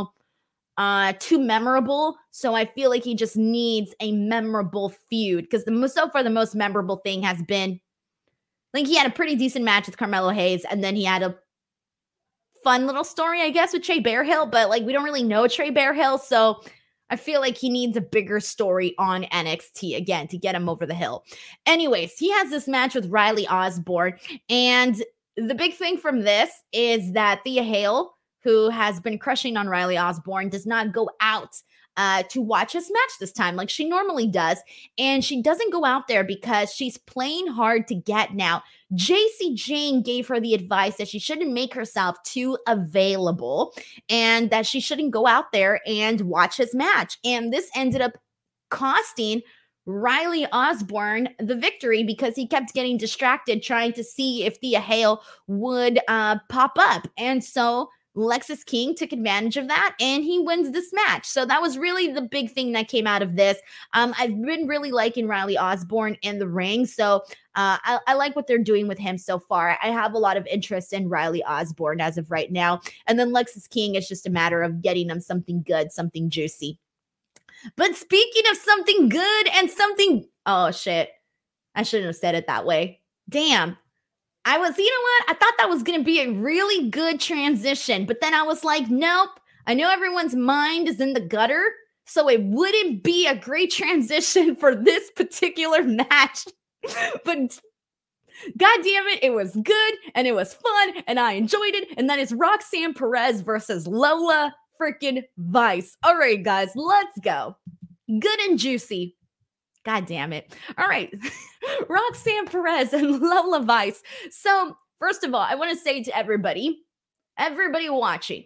too memorable. So I feel like he just needs a memorable feud, because so far the most memorable thing has been, like, he had a pretty decent match with Carmelo Hayes, and then he had a fun little story, I guess, with Trey Bearhill, but like we don't really know Trey Bearhill, so I feel like he needs a bigger story on NXT again to get him over the hill. Anyways, he has this match with Riley Osborne, and the big thing from this is that Thea Hale, who has been crushing on Riley Osborne, does not go out to watch his match this time like she normally does. And she doesn't go out there because she's playing hard to get now. JC Jane gave her the advice that she shouldn't make herself too available and that she shouldn't go out there and watch his match. And this ended up costing Riley Osborne the victory, because he kept getting distracted trying to see if Thea Hale would pop up. And so Lexis King took advantage of that, and he wins this match. So that was really the big thing that came out of this. I've been really liking Riley Osborne in the ring, so I like what they're doing with him so far. I have a lot of interest in Riley Osborne as of right now. And then Lexis King, it's just a matter of getting him something good, something juicy. But speaking of something good and something, oh shit, I shouldn't have said it that way. Damn. You know what? I thought that was going to be a really good transition, but then I was like, nope. I know everyone's mind is in the gutter, so it wouldn't be a great transition for this particular match. But God damn it, it was good and it was fun and I enjoyed it. And that is Roxanne Perez versus Lola freaking Vice. All right, guys, let's go. good and juicy. God damn it. All right. Roxanne Perez and Lola Vice. So, first of all, I want to say to everybody watching,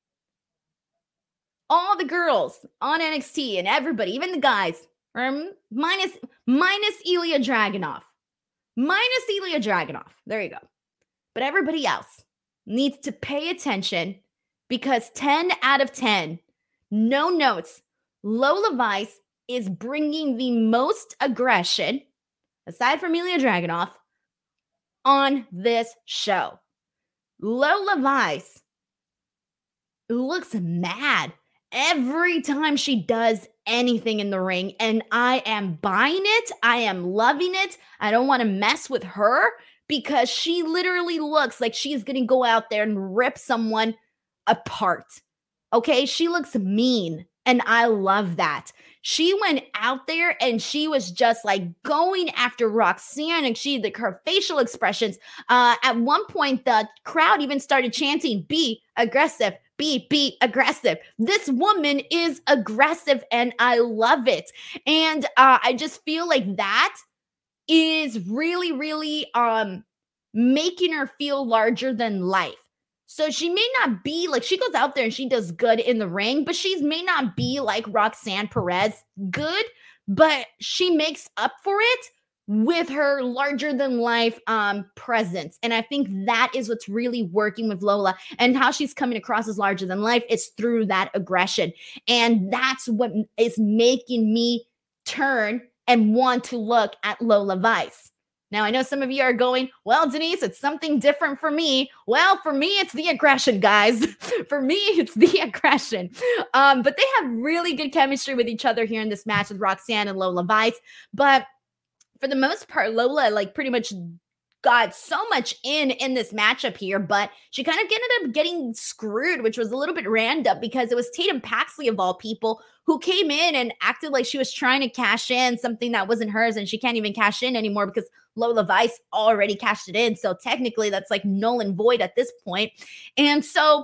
all the girls on NXT and everybody, even the guys, minus Ilya Dragunov. Minus Ilya Dragunov. There you go. But everybody else needs to pay attention because 10 out of 10, no notes, Lola Vice is bringing the most aggression, aside from Ilya Dragunov, on this show. Lola Vice looks mad every time she does anything in the ring, and I am buying it. I am loving it. I don't want to mess with her because she literally looks like she's going to go out there and rip someone apart. Okay, she looks mean, and I love that. She went out there and she was just like going after Roxanne, and her facial expressions. At one point, the crowd even started chanting, "Be aggressive, be aggressive." This woman is aggressive, and I love it. And I just feel like that is really, really making her feel larger than life. So she may not be like, she goes out there and she does good in the ring, but she may not be like Roxanne Perez good, but she makes up for it with her larger than life presence. And I think that is what's really working with Lola, and how she's coming across as larger than life is through that aggression. And that's what is making me turn and want to look at Lola Vice. Now, I know some of you are going, well, Denise, it's something different for me. Well, for me, it's the aggression, guys. For me, it's the aggression. But they have really good chemistry with each other here in this match with Roxanne and Lola Vice. But for the most part, Lola pretty much got so much in this matchup here, but she kind of ended up getting screwed, which was a little bit random because it was Tatum Paxley of all people who came in and acted like she was trying to cash in something that wasn't hers, and she can't even cash in anymore because Lola Vice already cashed it in. So technically that's like null and void at this point. And so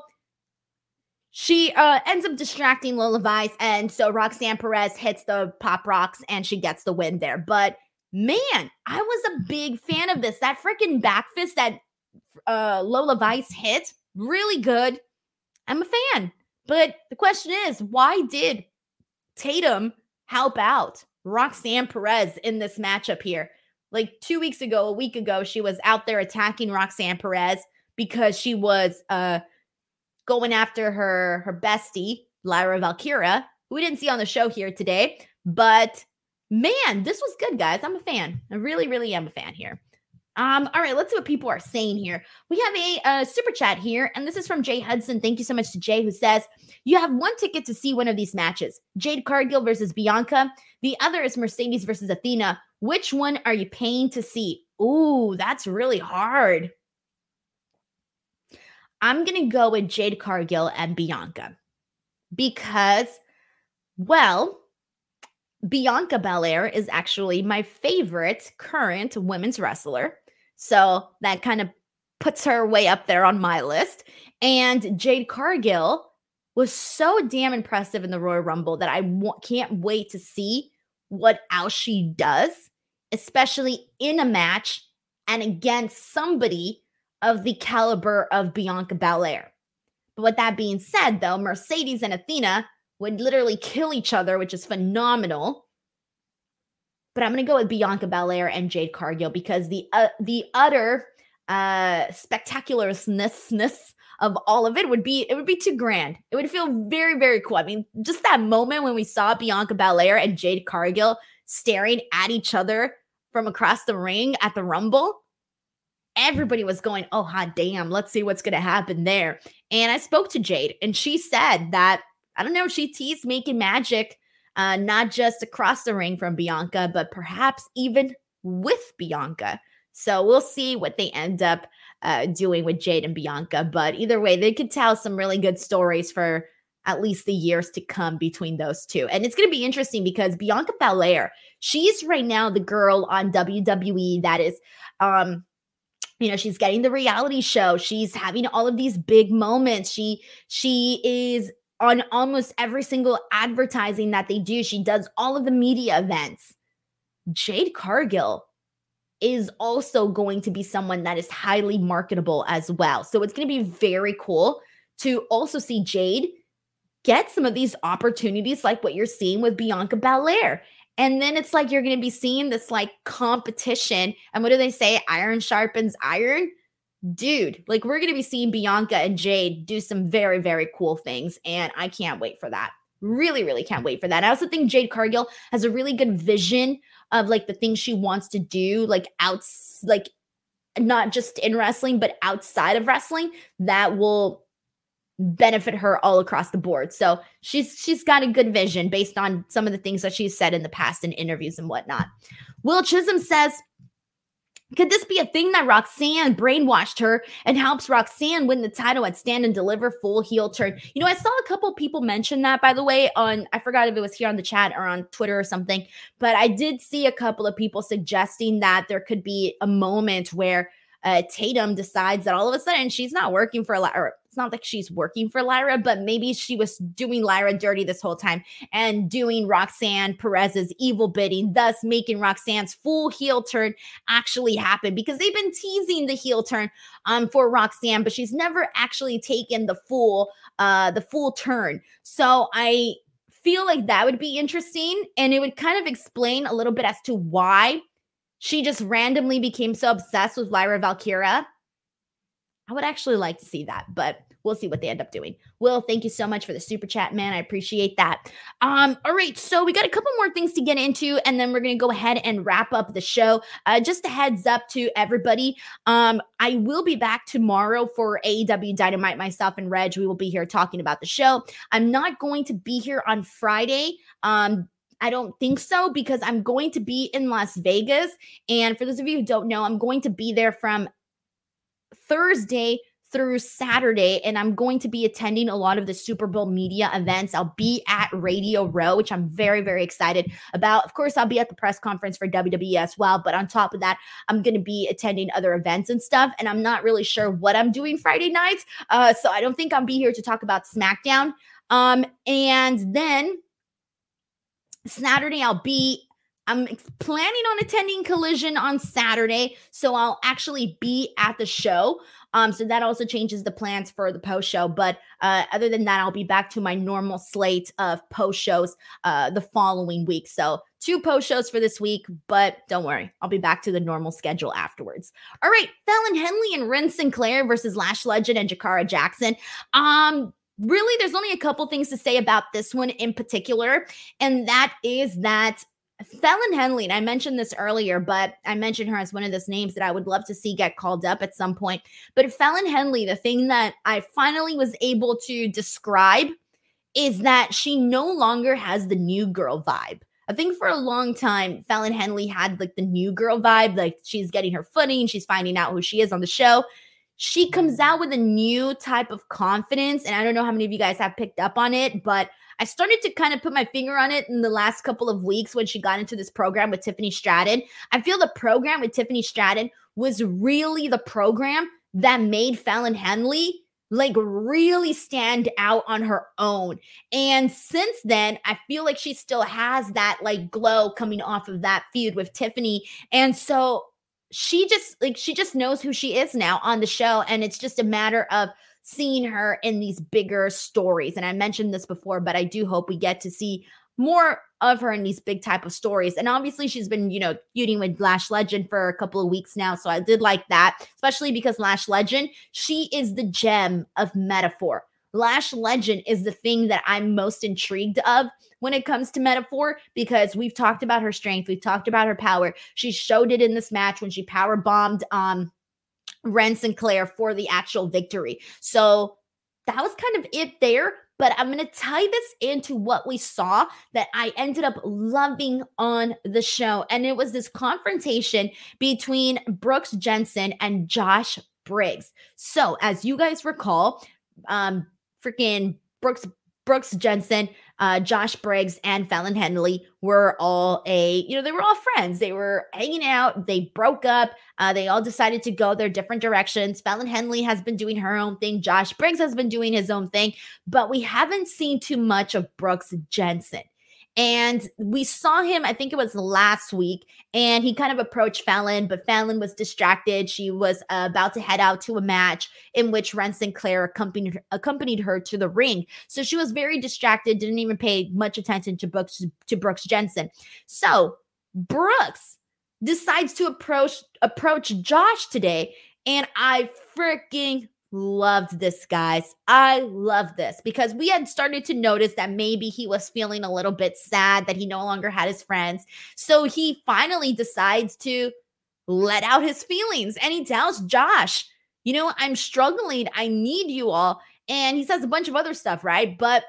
she ends up distracting Lola Vice, and so Roxanne Perez hits the Pop Rocks and she gets the win there. But man, I was a big fan of this. That freaking back fist that Lola Vice hit, really good. I'm a fan. But the question is, why did Tatum help out Roxanne Perez in this matchup here? Like 2 weeks ago, a week ago, she was out there attacking Roxanne Perez because she was going after her bestie, Lyra Valkyria, who we didn't see on the show here today. But man, this was good, guys. I'm a fan. I really, really am a fan here. All right, let's see what people are saying here. We have a super chat here, and this is from Jay Hudson. Thank you so much to Jay, who says, you have one ticket to see one of these matches, Jade Cargill versus Bianca. The other is Mercedes versus Athena. Which one are you paying to see? Ooh, that's really hard. I'm going to go with Jade Cargill and Bianca because, well, Bianca Belair is actually my favorite current women's wrestler. So that kind of puts her way up there on my list. And Jade Cargill was so damn impressive in the Royal Rumble that I can't wait to see what else she does, especially in a match and against somebody of the caliber of Bianca Belair. But with that being said, though, Mercedes and Athena would literally kill each other, which is phenomenal. But I'm going to go with Bianca Belair and Jade Cargill because the utter spectacularness of all of it would be too grand. It would feel very, very cool. I mean, just that moment when we saw Bianca Belair and Jade Cargill staring at each other from across the ring at the Rumble, everybody was going, oh, hot damn, let's see what's going to happen there. And I spoke to Jade, and she said that, I don't know, she teased making magic, not just across the ring from Bianca, but perhaps even with Bianca. So we'll see what they end up doing with Jade and Bianca. But either way, they could tell some really good stories for at least the years to come between those two. And it's going to be interesting because Bianca Belair, she's right now the girl on WWE that is, she's getting the reality show. She's having all of these big moments. She is on almost every single advertising that they do. She does all of the media events. Jade Cargill is also going to be someone that is highly marketable as well. So it's going to be very cool to also see Jade get some of these opportunities like what you're seeing with Bianca Belair. And then it's like you're going to be seeing this like competition. And what do they say? Iron sharpens iron. Dude, like we're going to be seeing Bianca and Jade do some very, very cool things. And I can't wait for that. Really, really can't wait for that. I also think Jade Cargill has a really good vision of like the things she wants to do, like like not just in wrestling, but outside of wrestling that will benefit her all across the board. So she's got a good vision based on some of the things that she's said in the past in interviews and whatnot. Will Chisholm says, could this be a thing that Roxanne brainwashed her and helps Roxanne win the title at Stand and Deliver full heel turn? You know, I saw a couple people mention that, by the way, on, I forgot if it was here on the chat or on Twitter or something, but I did see a couple of people suggesting that there could be a moment where Tatum decides that all of a sudden she's not working for Lyra. It's not like she's working for Lyra, but maybe she was doing Lyra dirty this whole time and doing Roxanne Perez's evil bidding, thus making Roxanne's full heel turn actually happen, because they've been teasing the heel turn for Roxanne, but she's never actually taken the full turn. So I feel like that would be interesting, and it would kind of explain a little bit as to why she just randomly became so obsessed with Lyra Valkyria. I would actually like to see that, but we'll see what they end up doing. Will, thank you so much for the super chat, man. I appreciate that. All right, so we got a couple more things to get into, and then we're going to go ahead and wrap up the show. Just a heads up to everybody. I will be back tomorrow for AEW Dynamite. Myself and Reg, we will be here talking about the show. I'm not going to be here on Friday. I don't think so, because I'm going to be in Las Vegas. And for those of you who don't know, I'm going to be there from Thursday through Saturday, and I'm going to be attending a lot of the Super Bowl media events. I'll be at Radio Row, which I'm very, very excited about. Of course, I'll be at the press conference for WWE as well, but on top of that, I'm going to be attending other events and stuff, and I'm not really sure what I'm doing Friday nights, so I don't think I'll be here to talk about SmackDown. And then Saturday, I'm planning on attending Collision on Saturday, so I'll actually be at the show. So that also changes the plans for the post show. But other than that, I'll be back to my normal slate of post shows the following week. So 2 post shows for this week, but don't worry, I'll be back to the normal schedule afterwards. All right, Fallon Henley and Ren Sinclair versus Lash Legend and Jakara Jackson. Really, there's only a couple things to say about this one in particular, and that is that Fallon Henley, and I mentioned this earlier, but I mentioned her as one of those names that I would love to see get called up at some point. But Fallon Henley, the thing that I finally was able to describe is that she no longer has the new girl vibe. I think for a long time, Fallon Henley had like the new girl vibe, like she's getting her footing, she's finding out who she is on the show. She comes out with a new type of confidence, and I don't know how many of you guys have picked up on it, but I started to kind of put my finger on it in the last couple of weeks when she got into this program with Tiffany Stratton. I feel the program with Tiffany Stratton was really the program that made Fallon Henley like really stand out on her own. And since then, I feel like she still has that like glow coming off of that feud with Tiffany. And so she just knows who she is now on the show. And it's just a matter of seeing her in these bigger stories. And I mentioned this before, but I do hope we get to see more of her in these big type of stories. And obviously she's been, feuding with Lash Legend for a couple of weeks now. So I did like that, especially because Lash Legend, she is the gem of Metaphor. Lash Legend is the thing that I'm most intrigued of when it comes to Metaphor, because we've talked about her strength. We've talked about her power. She showed it in this match when she power bombed Ren Sinclair for the actual victory. So that was kind of it there. But I'm going to tie this into what we saw that I ended up loving on the show. And it was this confrontation between Brooks Jensen and Josh Briggs. So as you guys recall, freaking Brooks Jensen Josh Briggs and Fallon Henley were all they were all friends. They were hanging out. They broke up. They all decided to go their different directions. Fallon Henley has been doing her own thing. Josh Briggs has been doing his own thing, but we haven't seen too much of Brooks Jensen. And we saw him, I think it was last week, and he kind of approached Fallon, but Fallon was distracted. She was about to head out to a match in which Ren Sinclair accompanied her to the ring. So she was very distracted, didn't even pay much attention to Brooks Jensen. So Brooks decides to approach Josh today, and I freaking loved this, guys. I love this because we had started to notice that maybe he was feeling a little bit sad that he no longer had his friends. So he finally decides to let out his feelings, and he tells Josh, I'm struggling. I need you all. And he says a bunch of other stuff, right? But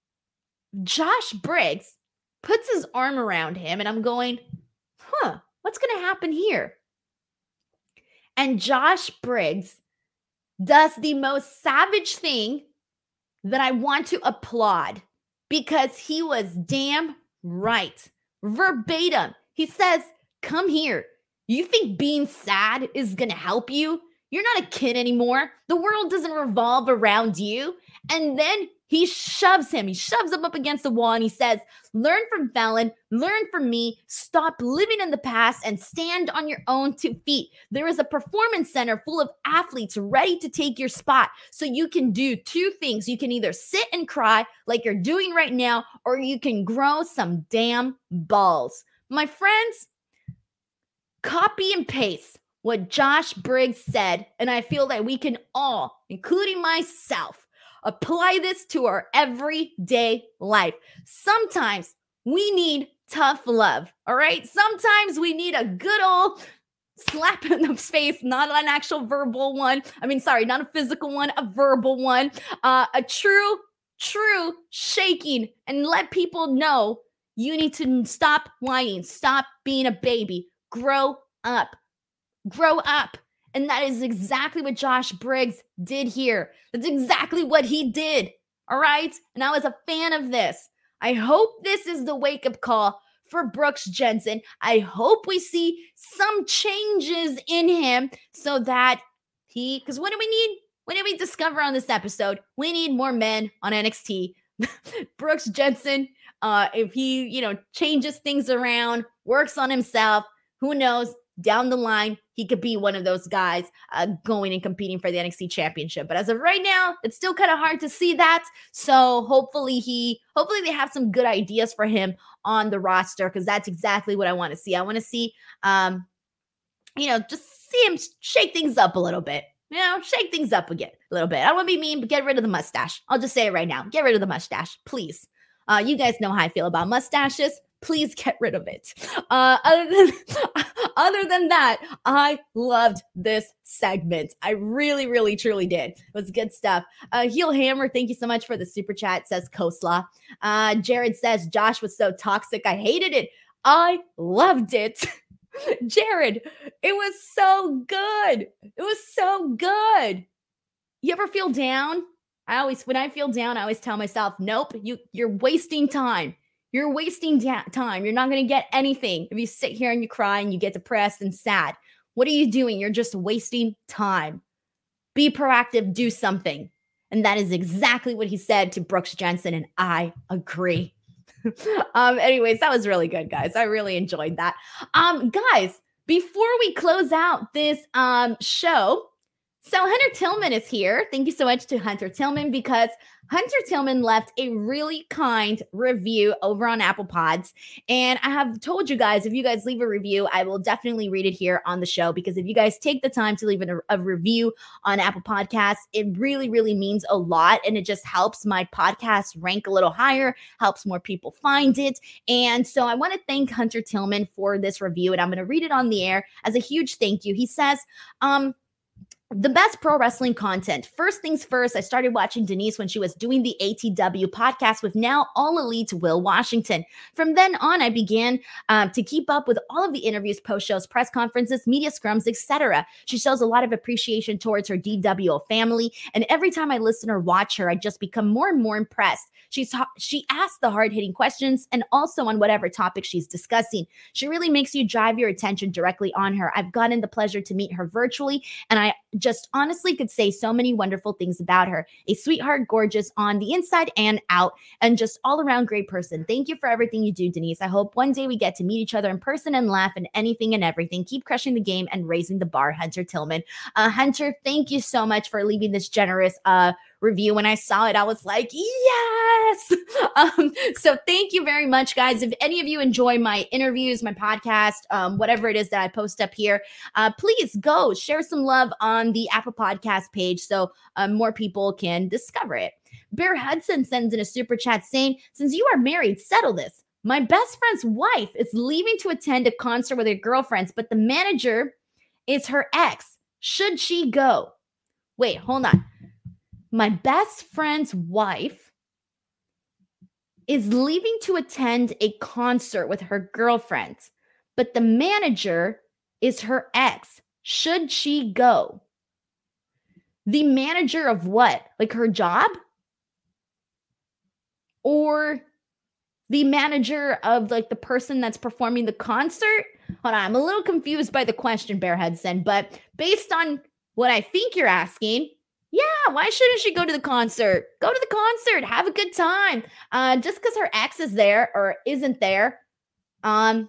Josh Briggs puts his arm around him, and I'm going, what's going to happen here? And Josh Briggs does the most savage thing that I want to applaud because he was damn right. Verbatim. He says, come here. You think being sad is going to help you? You're not a kid anymore. The world doesn't revolve around you. And then he shoves him up against the wall, and he says, learn from Fallon, learn from me, stop living in the past and stand on your own 2 feet. There is a performance center full of athletes ready to take your spot. So you can do 2 things. You can either sit and cry like you're doing right now, or you can grow some damn balls. My friends, copy and paste what Josh Briggs said, and I feel that we can all, including myself, apply this to our everyday life. Sometimes we need tough love, all right? Sometimes we need a good old slap in the face, not an actual verbal one. Not a physical one, a verbal one. A true shaking, and let people know you need to stop whining, stop being a baby, grow up. Grow up. And that is exactly what Josh Briggs did here. That's exactly what he did. All right? And I was a fan of this. I hope this is the wake-up call for Brooks Jensen. I hope we see some changes in him so that because what do we need? What did we discover on this episode? We need more men on NXT. Brooks Jensen, if he, changes things around, works on himself, who knows? Down the line, he could be one of those guys going and competing for the NXT championship. But as of right now, it's still kind of hard to see that. So hopefully they have some good ideas for him on the roster, because that's exactly what I want to see. I want to see, just see him shake things up a little bit. Shake things up again a little bit. I don't want to be mean, but get rid of the mustache. I'll just say it right now. Get rid of the mustache, please. You guys know how I feel about mustaches. Please get rid of it. Other than that, I loved this segment. I really, really, truly did. It was good stuff. Heel Hammer, thank you so much for the super chat, says Coleslaw. Jared says, Josh was so toxic. I hated it. I loved it. Jared, it was so good. It was so good. You ever feel down? When I feel down, I always tell myself, nope, you're wasting time. You're wasting time. You're not going to get anything if you sit here and you cry and you get depressed and sad. What are you doing? You're just wasting time. Be proactive. Do something. And that is exactly what he said to Brooks Jensen, and I agree. Anyways, that was really good, guys. I really enjoyed that. Guys, before we close out this show, so Hunter Tillman is here. Thank you so much to Hunter Tillman, because Hunter Tillman left a really kind review over on Apple Pods. And I have told you guys, if you guys leave a review, I will definitely read it here on the show, because if you guys take the time to leave a review on Apple Podcasts, it really, really means a lot. And it just helps my podcast rank a little higher, helps more people find it. And so I want to thank Hunter Tillman for this review, and I'm going to read it on the air as a huge thank you. He says, The best pro wrestling content. First things first, I started watching Denise when she was doing the ATW podcast with Now All Elite Will Washington. From then on, I began to keep up with all of the interviews, post shows, press conferences, media scrums, etc. She shows a lot of appreciation towards her DWO family, and every time I listen or watch her, I just become more and more impressed. She asks the hard-hitting questions and also on whatever topic she's discussing. She really makes you drive your attention directly on her. I've gotten the pleasure to meet her virtually, and I just honestly could say so many wonderful things about her. A sweetheart, gorgeous on the inside and out, and just all around great person. Thank you for everything you do, Denise. I hope one day we get to meet each other in person and laugh and anything and everything. Keep crushing the game and raising the bar, Hunter Tillman. Hunter, thank you so much for leaving this generous review. When I saw it, I was like, yes. So thank you very much, guys. If any of you enjoy my interviews, my podcast, whatever it is that I post up here, please go share some love on the Apple Podcast page so more people can discover it. Bear Hudson sends in a super chat saying, since you are married, settle this. My best friend's wife is leaving to attend a concert with her girlfriends, but the manager is her ex. Should she go? Wait, hold on. My best friend's wife is leaving to attend a concert with her girlfriends, but the manager is her ex. Should she go? The manager of what? Like her job? Or the manager of like the person that's performing the concert? Hold on, I'm a little confused by the question, Bear Hudson, but based on what I think you're asking, yeah, why shouldn't she go to the concert? Go to the concert, have a good time. Just because her ex is there or isn't there. Let's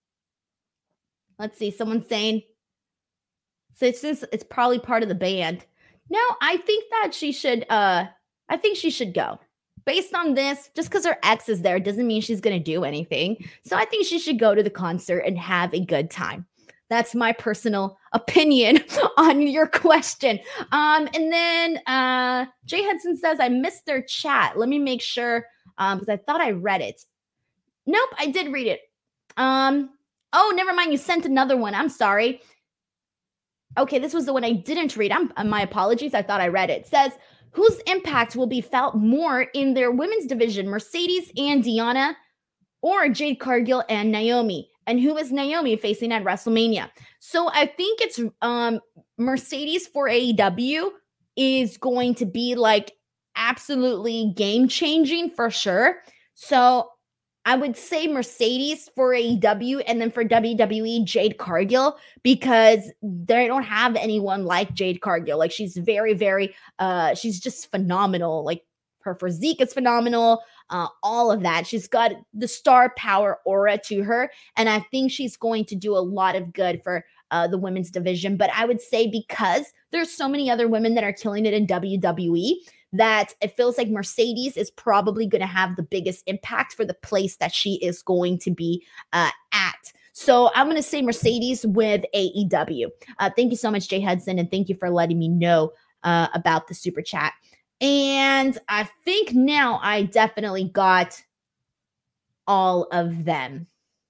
see, someone's saying, so it's probably part of the band. No, I think that she should, I think she should go. Based on this, just because her ex is there doesn't mean she's going to do anything. So I think she should go to the concert and have a good time. That's my personal opinion on your question. And then Jay Hudson says, I missed their chat. Let me make sure, because I thought I read it. Nope, I did read it. Oh, never mind. You sent another one. I'm sorry. Okay, this was the one I didn't read. My apologies. I thought I read it. It says, whose impact will be felt more in their women's division, Mercedes and Deonna, or Jade Cargill and Naomi? And who is Naomi facing at WrestleMania? So I think it's Mercedes for AEW is going to be like absolutely game-changing for sure. So I would say Mercedes for AEW, and then for WWE, Jade Cargill, because they don't have anyone like Jade Cargill. Like she's very, very, she's just phenomenal. Like her physique is phenomenal. All of that. She's got the star power aura to her. And I think she's going to do a lot of good for the women's division. But I would say because there's so many other women that are killing it in WWE, that it feels like Mercedes is probably going to have the biggest impact for the place that she is going to be at. So I'm going to say Mercedes with AEW. Thank you so much, Jay Hudson. And thank you for letting me know about the super chat. And I think now I definitely got all of them.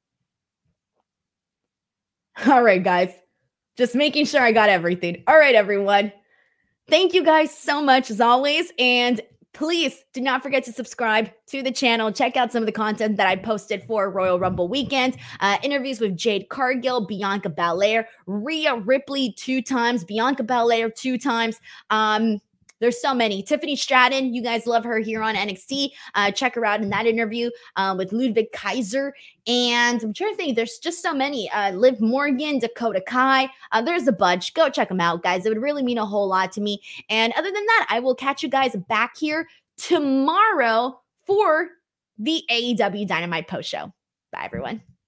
All right, guys. Just making sure I got everything. All right, everyone. Thank you guys so much as always. And please do not forget to subscribe to the channel. Check out some of the content that I posted for Royal Rumble weekend. Interviews with Jade Cargill, Bianca Belair, Rhea Ripley 2 times, Bianca Belair 2 times. There's so many. Tiffany Stratton, you guys love her here on NXT. Check her out in that interview with Ludwig Kaiser. And I'm trying to think, there's just so many. Liv Morgan, Dakota Kai. There's a bunch. Go check them out, guys. It would really mean a whole lot to me. And other than that, I will catch you guys back here tomorrow for the AEW Dynamite post show. Bye, everyone.